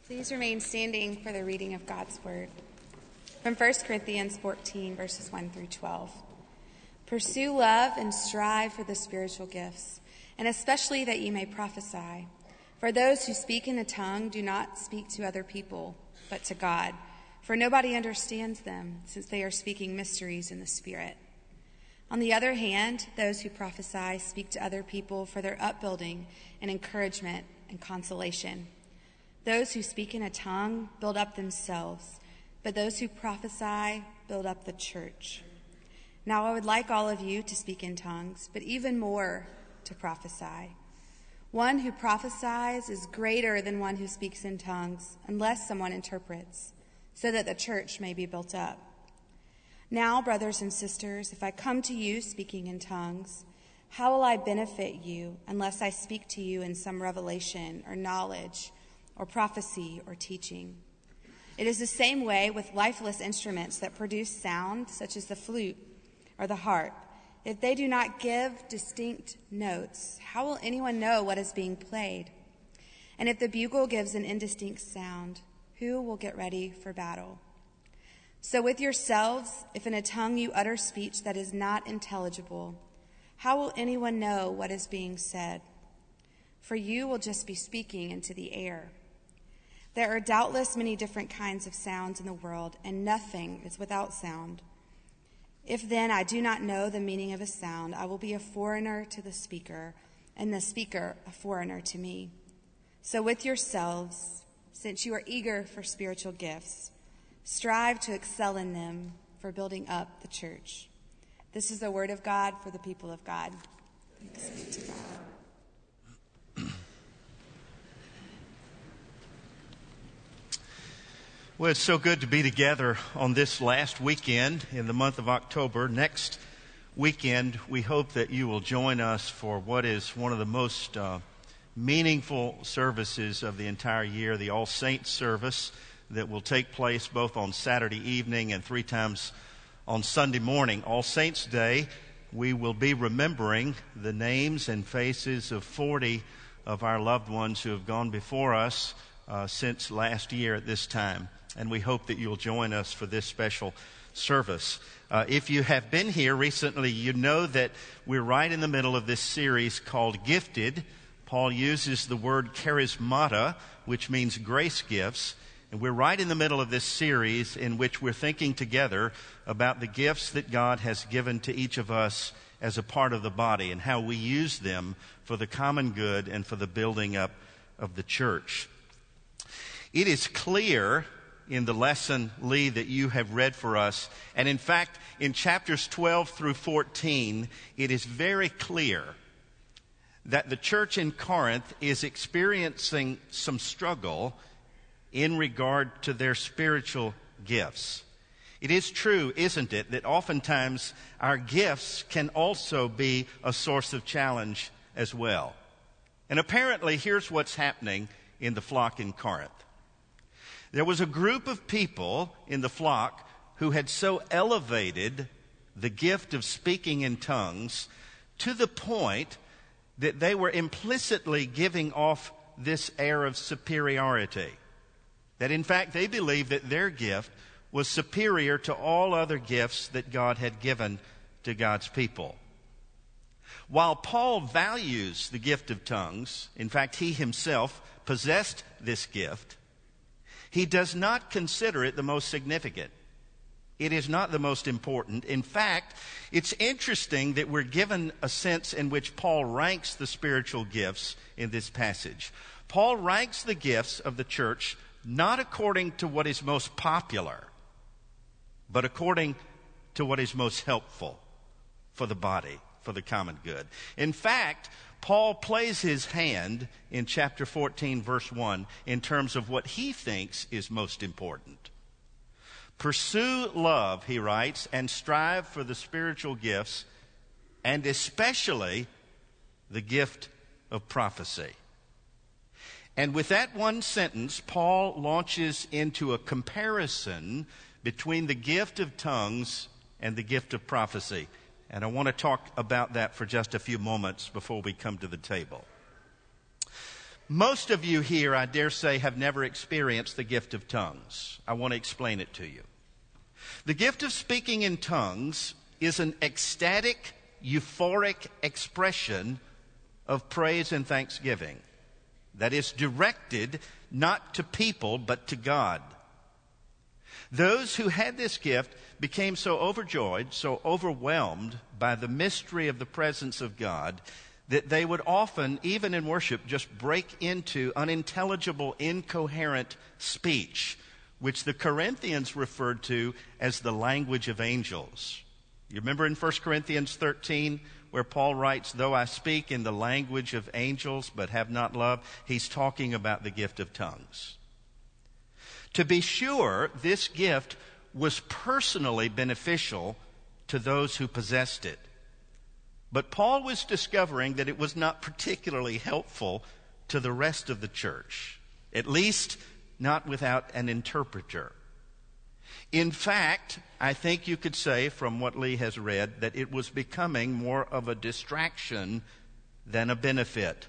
Please remain standing for the reading of God's word. From 1 Corinthians 14, verses 1 through 12. Pursue love and strive for the spiritual gifts, and especially that you may prophesy. For those who speak in a tongue do not speak to other people, but to God, for nobody understands them, since they are speaking mysteries in the Spirit. On the other hand, those who prophesy speak to other people for their upbuilding and encouragement and consolation. Those who speak in a tongue build up themselves, but those who prophesy build up the church. Now I would like all of you to speak in tongues, but even more to prophesy. One who prophesies is greater than one who speaks in tongues, unless someone interprets, so that the church may be built up. Now, brothers and sisters, if I come to you speaking in tongues, how will I benefit you unless I speak to you in some revelation or knowledge or prophecy or teaching? It is the same way with lifeless instruments that produce sound, such as the flute or the harp. If they do not give distinct notes, how will anyone know what is being played? And if the bugle gives an indistinct sound, who will get ready for battle? So with yourselves, if in a tongue you utter speech that is not intelligible, how will anyone know what is being said? For you will just be speaking into the air. There are doubtless many different kinds of sounds in the world, and nothing is without sound. If then I do not know the meaning of a sound, I will be a foreigner to the speaker, and the speaker a foreigner to me. So with yourselves, since you are eager for spiritual gifts, strive to excel in them for building up the church. This is the word of God for the people of God. Thanks be to God. Well, it's so good to be together on this last weekend in the month of October. Next weekend, we hope that you will join us for what is one of the most meaningful services of the entire year, the All Saints service that will take place both on Saturday evening and 3 times on Sunday morning. All Saints Day, we will be remembering the names and faces of 40 of our loved ones who have gone before us since last year at this time. And we hope that you'll join us for this special service. If you have been here recently, you know that we're right in the middle of this series called Gifted. Paul uses the word charismata, which means grace gifts. And we're right in the middle of this series in which we're thinking together about the gifts that God has given to each of us as a part of the body and how we use them for the common good and for the building up of the church. It is clear in the lesson, Lee, that you have read for us, and in fact, in chapters 12 through 14, it is very clear that the church in Corinth is experiencing some struggle in regard to their spiritual gifts. It is true, isn't it, that oftentimes our gifts can also be a source of challenge as well. And apparently, here's what's happening in the flock in Corinth. There was a group of people in the flock who had so elevated the gift of speaking in tongues to the point that they were implicitly giving off this air of superiority. That in fact they believed that their gift was superior to all other gifts that God had given to God's people. While Paul values the gift of tongues, in fact he himself possessed this gift, he does not consider it the most significant. It is not the most important. In fact, it's interesting that we're given a sense in which Paul ranks the spiritual gifts in this passage. Paul ranks the gifts of the church not according to what is most popular, but according to what is most helpful for the body, for the common good. In fact, Paul plays his hand in chapter 14, verse 1, in terms of what he thinks is most important. Pursue love, he writes, and strive for the spiritual gifts, and especially the gift of prophecy. And with that one sentence, Paul launches into a comparison between the gift of tongues and the gift of prophecy. And I want to talk about that for just a few moments before we come to the table. Most of you here, I dare say, have never experienced the gift of tongues. I want to explain it to you. The gift of speaking in tongues is an ecstatic, euphoric expression of praise and thanksgiving that is directed not to people but to God. Those who had this gift became so overjoyed, so overwhelmed by the mystery of the presence of God, that they would often, even in worship, just break into unintelligible, incoherent speech, which the Corinthians referred to as the language of angels. You remember in 1 Corinthians 13, where Paul writes, though I speak in the language of angels but have not love, he's talking about the gift of tongues. To be sure, this gift was personally beneficial to those who possessed it. But Paul was discovering that it was not particularly helpful to the rest of the church, at least not without an interpreter. In fact, I think you could say from what Lee has read that it was becoming more of a distraction than a benefit.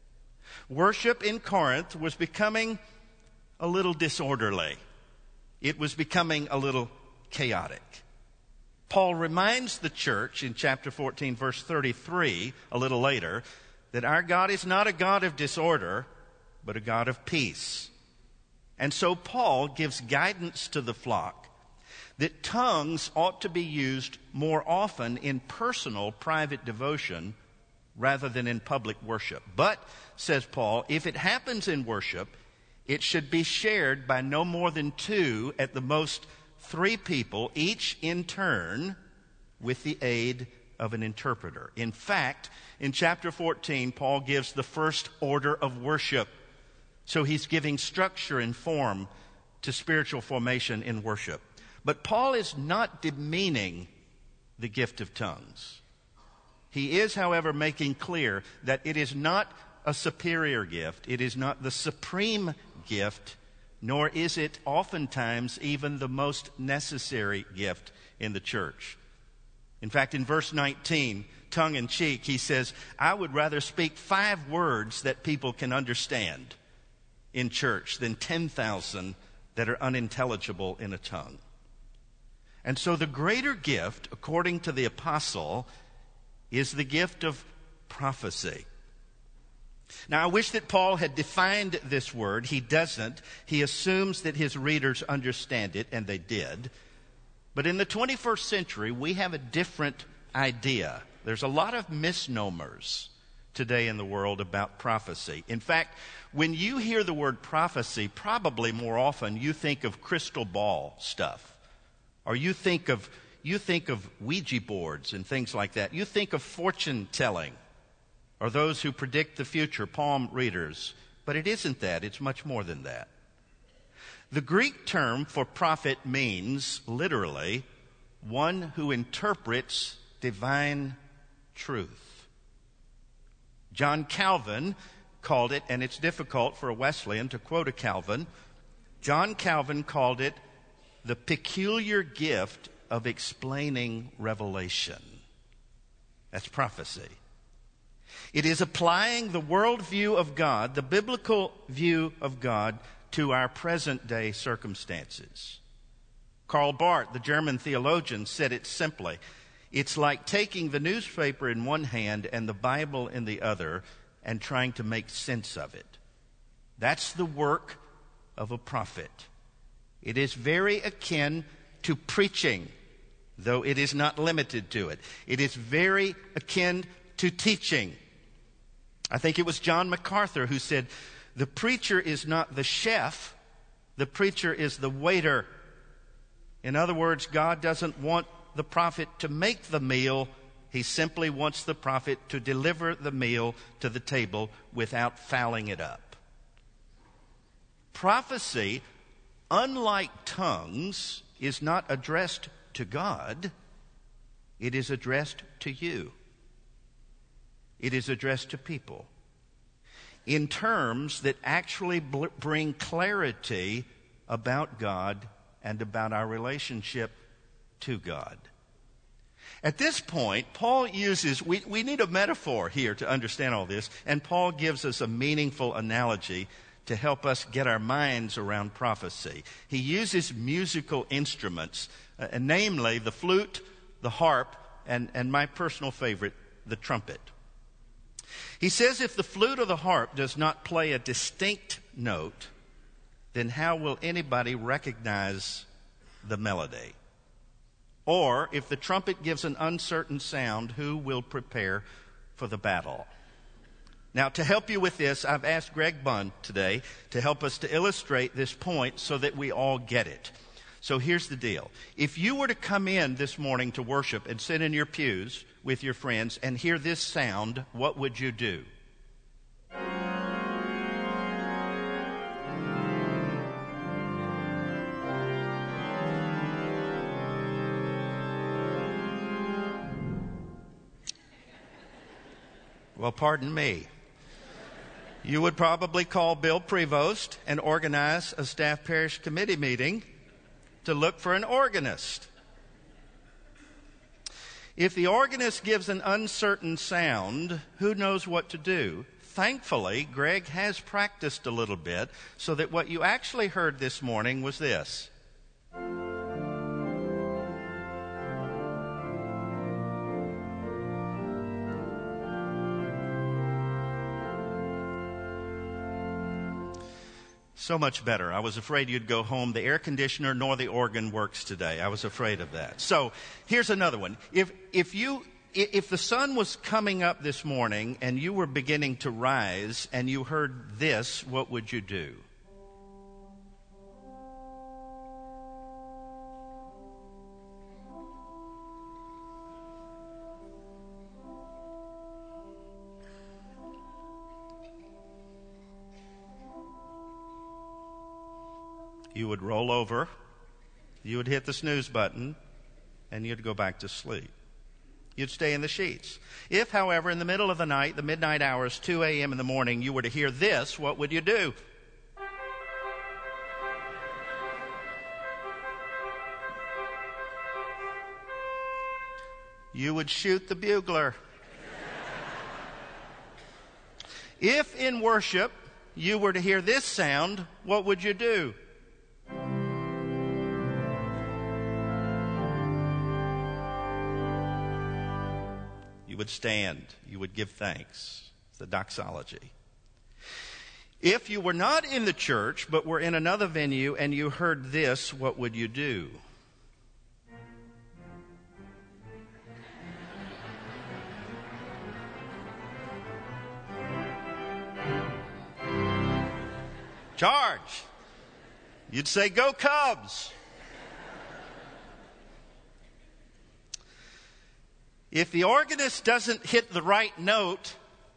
Worship in Corinth was becoming a little disorderly. It was becoming a little chaotic. Paul reminds the church in chapter 14, verse 33, a little later, that our God is not a God of disorder, but a God of peace. And so Paul gives guidance to the flock that tongues ought to be used more often in personal, private devotion rather than in public worship. But, says Paul, if it happens in worship, it should be shared by no more than 2, at the most 3 people, each in turn, with the aid of an interpreter. In fact, in chapter 14, Paul gives the first order of worship. So he's giving structure and form to spiritual formation in worship. But Paul is not demeaning the gift of tongues. He is, however, making clear that it is not a superior gift. It is not the supreme gift, nor is it oftentimes even the most necessary gift in the church. In fact, in verse 19, tongue-in-cheek, he says, I would rather speak 5 words that people can understand in church than 10,000 that are unintelligible in a tongue. And so the greater gift, according to the apostle, is the gift of prophecy. Now, I wish that Paul had defined this word. He doesn't. He assumes that his readers understand it, and they did. But in the 21st century, we have a different idea. There's a lot of misnomers today in the world about prophecy. In fact, when you hear the word prophecy, probably more often you think of crystal ball stuff. Or you think of Ouija boards and things like that. You think of fortune telling, or those who predict the future, palm readers. But it isn't that. It's much more than that. The Greek term for prophet means, literally, one who interprets divine truth. John Calvin called it, and it's difficult for a Wesleyan to quote a Calvin, John Calvin called it the peculiar gift of explaining revelation. That's prophecy. It is applying the worldview of God, the biblical view of God, to our present day circumstances. Karl Barth, the German theologian, said it simply. It's like taking the newspaper in one hand and the Bible in the other and trying to make sense of it. That's the work of a prophet. It is very akin to preaching, though it is not limited to it. It is very akin to teaching. I think it was John MacArthur who said, the preacher is not the chef, the preacher is the waiter. In other words, God doesn't want the prophet to make the meal. He simply wants the prophet to deliver the meal to the table without fouling it up. Prophecy, unlike tongues, is not addressed to God. It is addressed to you. It is addressed to people in terms that actually bring clarity about God and about our relationship to God. At this point, Paul uses, we need a metaphor here to understand all this, and Paul gives us a meaningful analogy to help us get our minds around prophecy. He uses musical instruments, namely the flute, the harp, and my personal favorite, the trumpet. He says if the flute or the harp does not play a distinct note, then how will anybody recognize the melody? Or if the trumpet gives an uncertain sound, who will prepare for the battle? Now, to help you with this, I've asked Greg Bunn today to help us to illustrate this point so that we all get it. So here's the deal. If you were to come in this morning to worship and sit in your pews with your friends and hear this sound, what would you do? Well, pardon me. You would probably call Bill Prevost and organize a staff parish committee meeting to look for an organist. If the organist gives an uncertain sound, who knows what to do? Thankfully, Greg has practiced a little bit so that what you actually heard this morning was this. So much better. I was afraid you'd go home. The air conditioner nor the organ works today. I was afraid of that. So here's another one. If the sun was coming up this morning and you were beginning to rise and you heard this, what would you do? You would roll over, you would hit the snooze button, and you'd go back to sleep. You'd stay in the sheets. If, however, in the middle of the night, the midnight hours, 2 a.m. in the morning, you were to hear this, what would you do? You would shoot the bugler. If in worship you were to hear this sound, what would you do? You would stand. You would give thanks. It's the doxology. If you were not in the church but were in another venue and you heard this, what would you do? Charge. You'd say, "Go Cubs." If the organist doesn't hit the right note,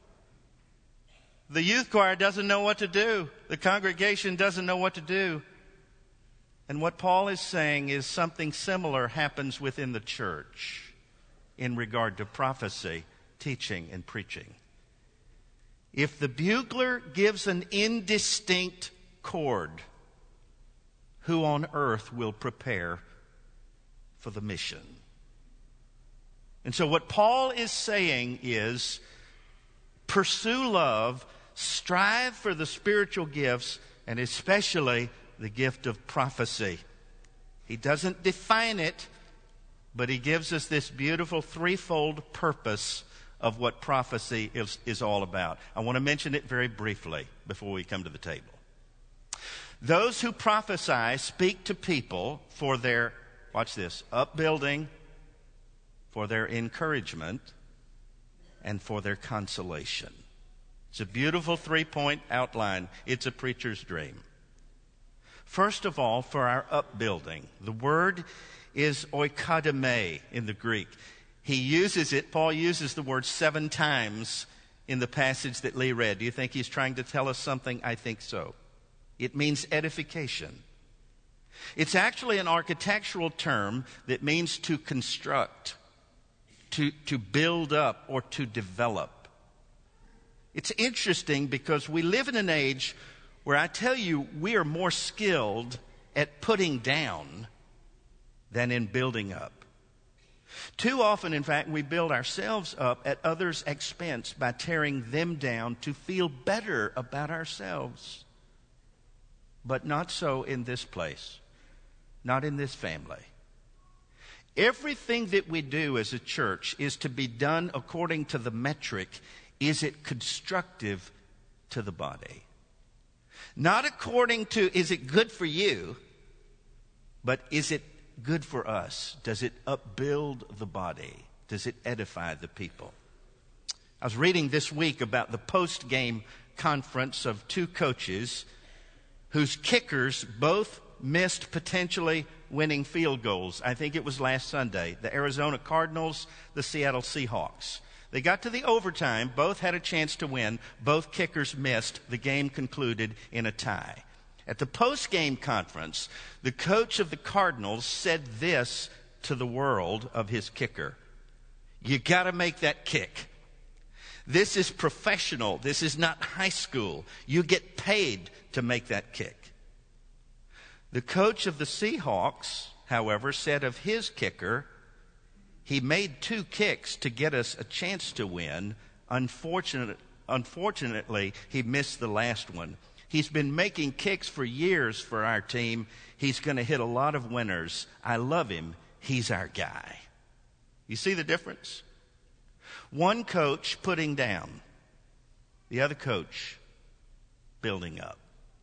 the youth choir doesn't know what to do. The congregation doesn't know what to do. And what Paul is saying is something similar happens within the church in regard to prophecy, teaching, and preaching. If the bugler gives an indistinct chord, who on earth will prepare for the mission? And so what Paul is saying is, pursue love, strive for the spiritual gifts, and especially the gift of prophecy. He doesn't define it, but he gives us this beautiful threefold purpose of what prophecy is all about. I want to mention it very briefly before we come to the table. Those who prophesy speak to people for their, watch this, upbuilding, for their encouragement, and for their consolation. It's a beautiful three-point outline. It's a preacher's dream. First of all, for our upbuilding. The word is oikodomai in the Greek. He uses it, Paul uses the word 7 times in the passage that Lee read. Do you think he's trying to tell us something? I think so. It means edification. It's actually an architectural term that means to construct, to build up, or to develop. It's interesting because we live in an age where I tell you we are more skilled at putting down than in building up. Too often, in fact, we build ourselves up at others' expense by tearing them down to feel better about ourselves. But not so in this place, not in this family. Everything that we do as a church is to be done according to the metric, is it constructive to the body? Not according to, is it good for you, but is it good for us? Does it upbuild the body? Does it edify the people? I was reading this week about the post-game conference of two coaches whose kickers both missed potentially winning field goals. I think it was last Sunday. The Arizona Cardinals, the Seattle Seahawks. They got to the overtime. Both had a chance to win. Both kickers missed. The game concluded in a tie. At the post-game conference, the coach of the Cardinals said this to the world of his kicker. You got to make that kick. This is professional. This is not high school. You get paid to make that kick. The coach of the Seahawks, however, said of his kicker, he made 2 kicks to get us a chance to win. Unfortunately, he missed the last one. He's been making kicks for years for our team. He's going to hit a lot of winners. I love him. He's our guy. You see the difference? One coach putting down, the other coach building up.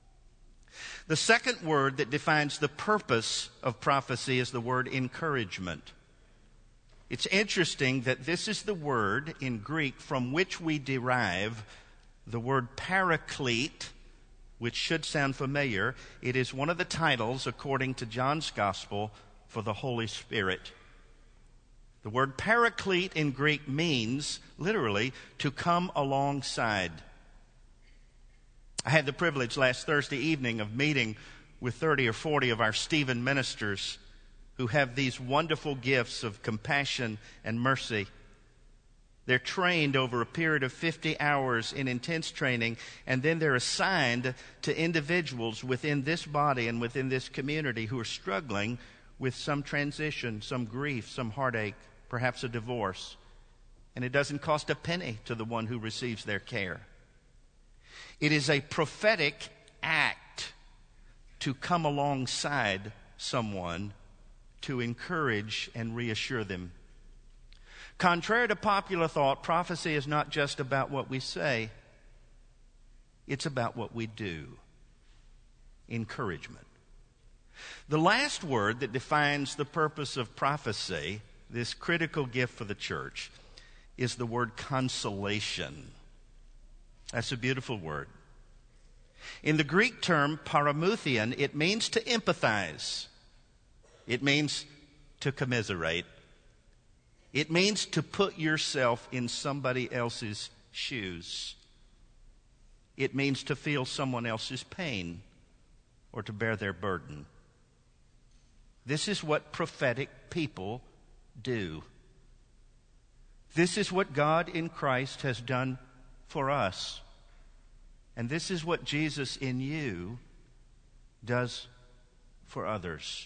The second word that defines the purpose of prophecy is the word encouragement. It's interesting that this is the word in Greek from which we derive the word paraclete, which should sound familiar. It is one of the titles, according to John's Gospel, for the Holy Spirit. The word paraclete in Greek means, literally, to come alongside. I had the privilege last Thursday evening of meeting with 30 or 40 of our Stephen ministers who have these wonderful gifts of compassion and mercy. They're trained over a period of 50 hours in intense training, and then they're assigned to individuals within this body and within this community who are struggling with some transition, some grief, some heartache, perhaps a divorce. And it doesn't cost a penny to the one who receives their care. It is a prophetic act to come alongside someone to encourage and reassure them. Contrary to popular thought, prophecy is not just about what we say. It's about what we do. Encouragement. The last word that defines the purpose of prophecy, this critical gift for the church, is the word consolation. That's a beautiful word. In the Greek term paramuthion, it means to empathize. It means to commiserate. It means to put yourself in somebody else's shoes. It means to feel someone else's pain or to bear their burden. This is what prophetic people do. This is what God in Christ has done for us. And this is what Jesus in you does for others.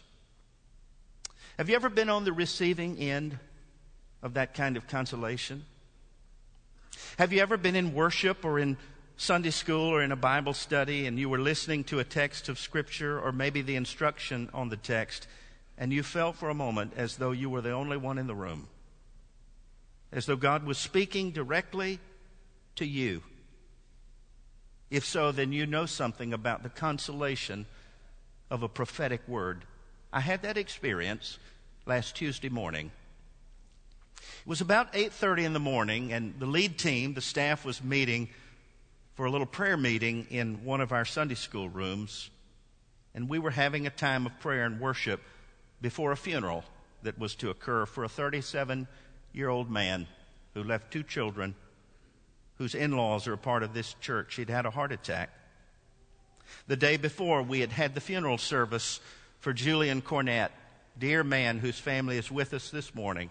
Have you ever been on the receiving end of that kind of consolation? Have you ever been in worship or in Sunday school or in a Bible study and you were listening to a text of Scripture or maybe the instruction on the text, and you felt for a moment as though you were the only one in the room, as though God was speaking directly to you? If so, then you know something about the consolation of a prophetic word. I had that experience last Tuesday morning. It was about 8:30 in the morning, and the lead team, the staff, was meeting for a little prayer meeting in one of our Sunday school rooms, and we were having a time of prayer and worship before a funeral that was to occur for a 37-year-old man who left 2 children, whose in-laws are a part of this church. He'd had a heart attack. The day before, we had had the funeral service for Julian Cornett, dear man whose family is with us this morning.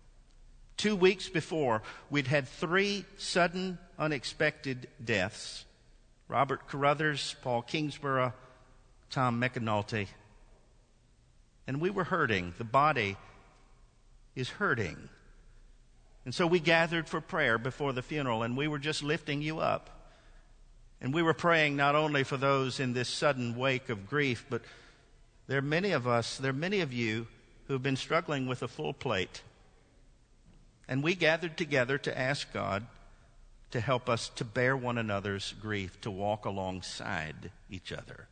2 weeks before, we'd had 3 sudden, unexpected deaths. Robert Carruthers, Paul Kingsborough, Tom McAnulty. And we were hurting. The body is hurting. And so we gathered for prayer before the funeral, and we were just lifting you up. And we were praying not only for those in this sudden wake of grief, but there are many of you who have been struggling with a full plate. And we gathered together to ask God to help us to bear one another's grief, to walk alongside each other.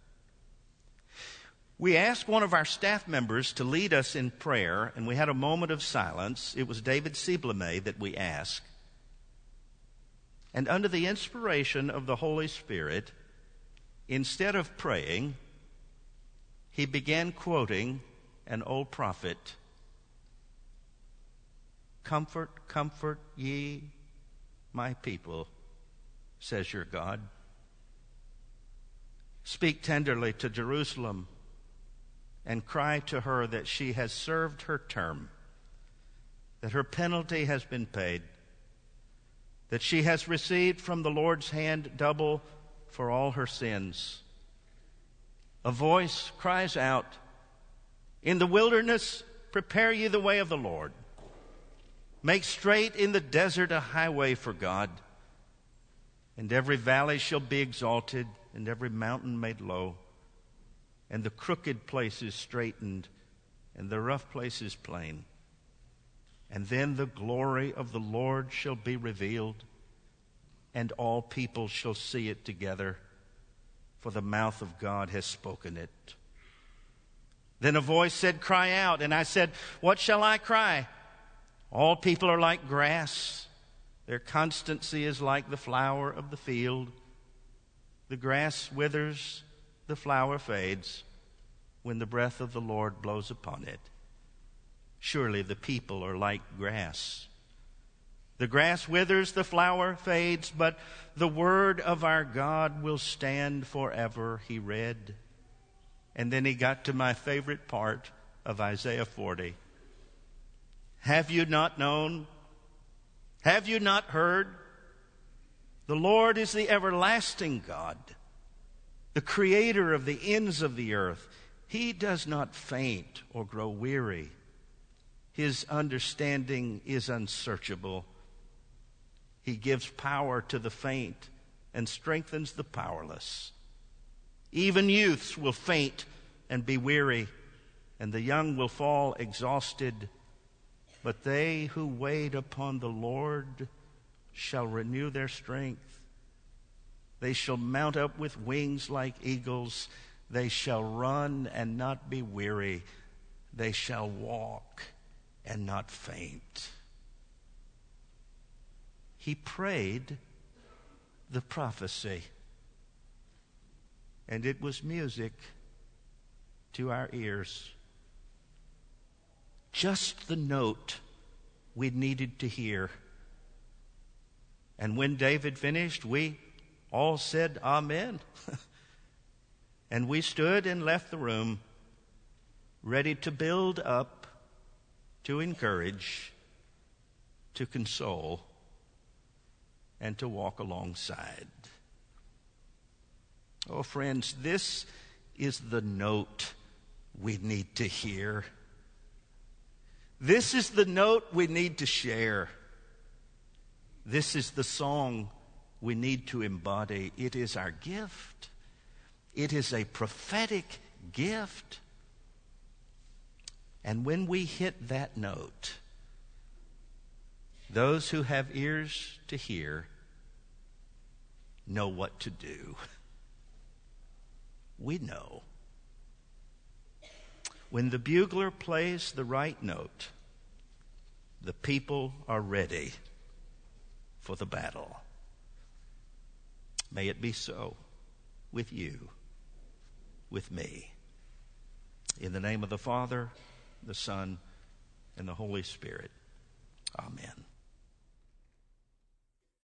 We asked one of our staff members to lead us in prayer, and we had a moment of silence. It was David Siebleme that we asked. And under the inspiration of the Holy Spirit, instead of praying, he began quoting an old prophet. "Comfort, comfort ye my people, says your God. Speak tenderly to Jerusalem and cry to her that she has served her term, that her penalty has been paid, that she has received from the Lord's hand double for all her sins." A voice cries out, "In the wilderness, prepare ye the way of the Lord. Make straight in the desert a highway for God. And every valley shall be exalted, and every mountain made low, and the crooked places straightened, and the rough places plain. And then the glory of the Lord shall be revealed, and all people shall see it together, for the mouth of God has spoken it." Then a voice said, "Cry out." And I said, "What shall I cry?" "All people are like grass. Their constancy is like the flower of the field. The grass withers, the flower fades, when the breath of the Lord blows upon it. Surely the people are like grass. The grass withers, the flower fades, but the word of our God will stand forever," he read. And then he got to my favorite part of Isaiah 40. "Have you not known? Have you not heard? The Lord is the everlasting God, the creator of the ends of the earth. He does not faint or grow weary. His understanding is unsearchable. He gives power to the faint and strengthens the powerless. Even youths will faint and be weary, and the young will fall exhausted. But they who wait upon the Lord shall renew their strength. They shall mount up with wings like eagles. They shall run and not be weary. They shall walk and not faint." He prayed the prophecy, and it was music to our ears. Just the note we needed to hear. And when David finished, we all said amen. And we stood and left the room, ready to build up, to encourage, to console, and to walk alongside. Oh, friends, this is the note we need to hear. This is the note we need to share. This is the song we need to embody. It is our gift. It is a prophetic gift. And when we hit that note, those who have ears to hear know what to do. We know. When the bugler plays the right note, the people are ready for the battle. May it be so with you, with me. In the name of the Father, the Son, and the Holy Spirit. Amen.